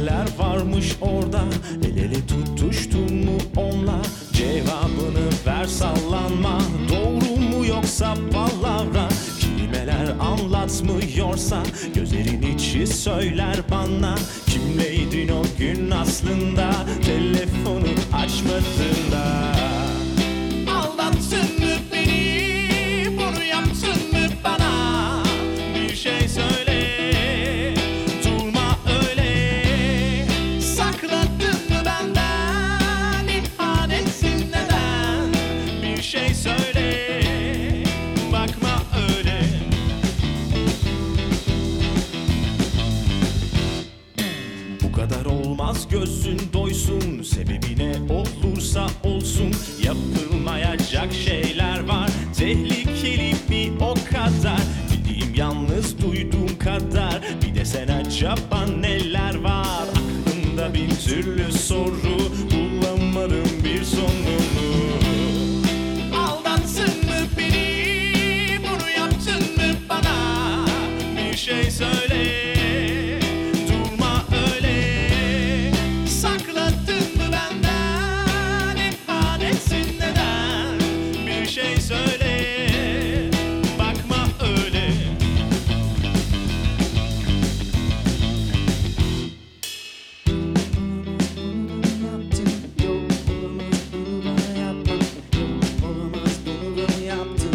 neler varmış orada. El ele tutuştun mu onunla? Cevabını ver, sallanma. Doğru mu yoksa palavra? Kelimeler anlatmıyorsa gözlerin içi söyler bana. Kimleydin o gün aslında, telefonu açmadığında? Aldattın mı beni, bunu yaptın mı bana? Bir şey söyle, durma öyle. Sakladın mı benden, ihanetin neden? Bir şey söyle, bakma öyle. Bu kadar olmaz, gözün doysun. Sebebi ne olursa olsun, yapılmayacak şeyler var. Tehlikeli mi o kadar? Bildiğim yalnız duyduğum kadar. Bir de sen acaba neler var? Aklımda bin türlü soru, bulamadım bir sonunu. Aldattın mı beni, bunu yaptın mı bana? Bir şey söyle, durma öyle. Sakladın mı benden, ihanetin neden? Bir şey söyle, bakma öyle. Yaptın, yok olamaz, bunu bana yapma. Yok olamaz, bunu bana yaptın.